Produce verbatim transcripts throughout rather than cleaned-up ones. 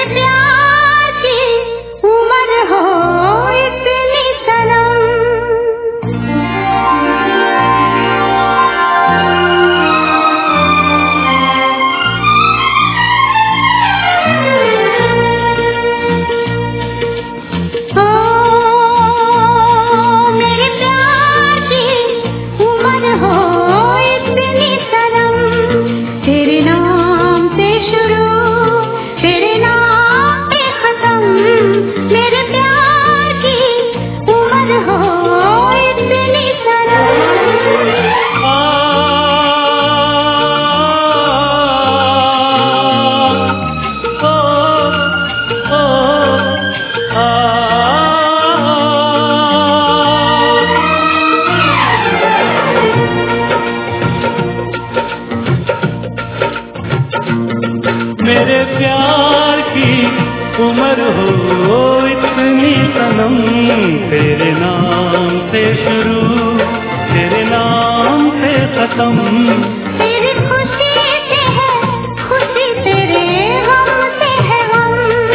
प्यार की उम्र हो इतनी सनम। ओ मेरे प्यार की उम्र हो इतनी सनम। तेरे नाम से शुरू तेरे नाम पे खत्म। मेरे प्यार की उम्र हो इतनी सनम। आ, ओ, ओ, आ, मेरे प्यार की उम्र हो इतनी सनम। तेरे नाम से शुरू तेरे नाम से खत्म। तेरी खुशी से है खुशी तेरे गम से है गम।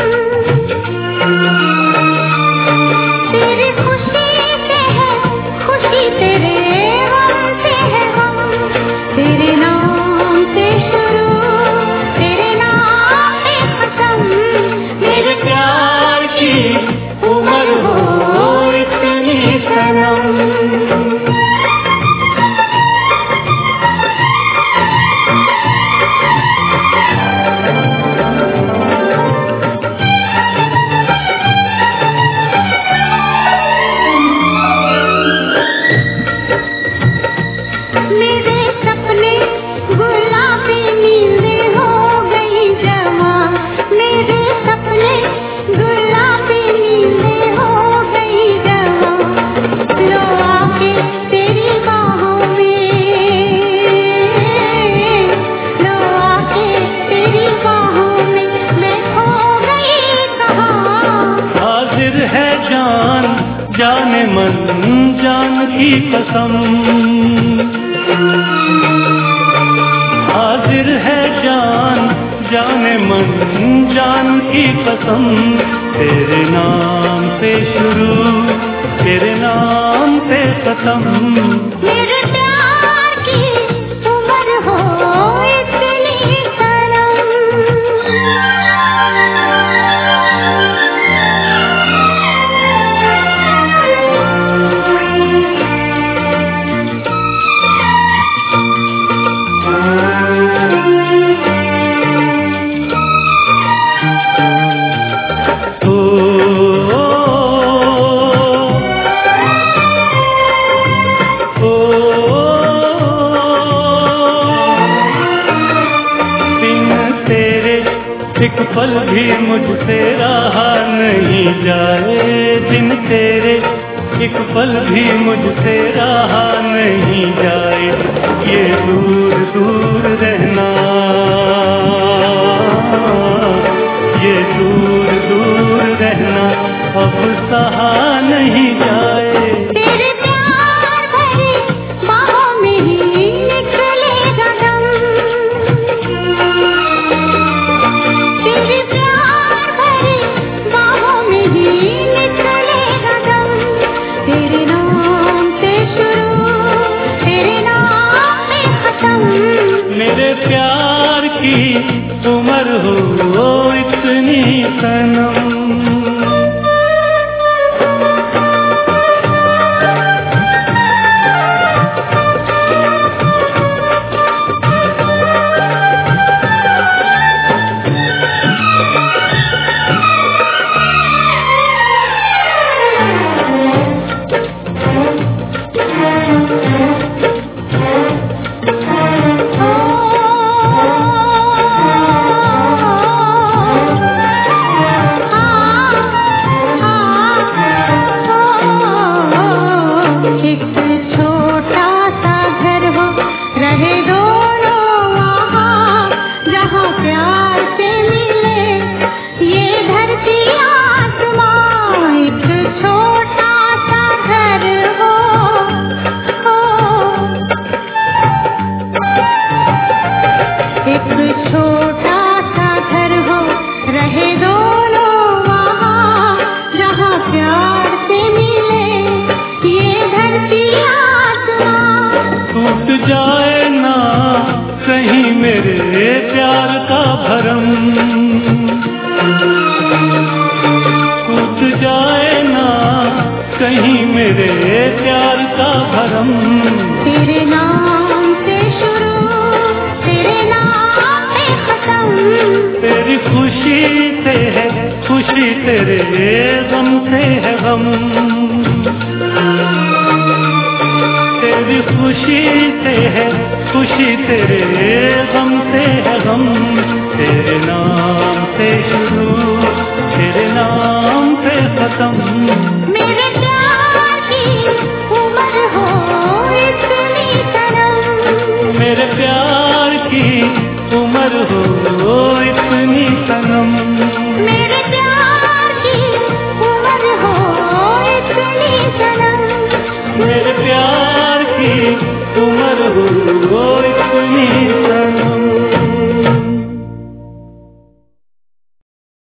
तेरी खुशी से है खुशी तेरे गम से है गम। तेरे नाम से शुरू तेरे नाम पे खत्म। मेरे प्यार की उम्र हो इतनी सनम। मेरे सपने गुलाबी नींदें हो गई जमा। मेरे सपने गुलाबी नींदें हो गई जमा। लो आके तेरी बाहों में लो आके तेरी बाहों में मैं खो गई कहाँ। हाजिर है जान जाने मन जान की कसम। हाजिर है जान जाने मन जान की कसम। तेरे नाम से शुरू तेरे नाम से खत्म। मेरे प्यार की उम्र हो इतनी सनम। ओ, ओ, बिन तेरे एक पल भी मुझसे रहा नहीं जाए। दिन तेरे एक पल भी मुझसे रहा नहीं जाए। ये दूर दूर रहना ये दूर दूर रहना अब सहा नहीं जाए। तेरे प्यार भरी बाहों में ही निकलेगा दम। तेरे प्यार भरी बाहों में ही निकलेगा दम। तेरे नाम से शुरू तेरे नाम पे खत्म। मेरे प्यार की उम्र हो इतनी सनम। एक छोटा सा घर हो रहे दो मेरे प्यार का भरम कूद जाए ना कहीं मेरे प्यार का भरम। तेरे नाम से शुरू तेरे नाम पे खत्म, तेरी खुशी से है खुशी तेरे गम से है गम, तेरी खुशी से है खुशी तेरे गम से है गम। तेरे नाम से शुरू तेरे नाम से खत्म। मेरे प्यार की उम्र हो इतनी सनम, मेरे प्यार की उम्र हो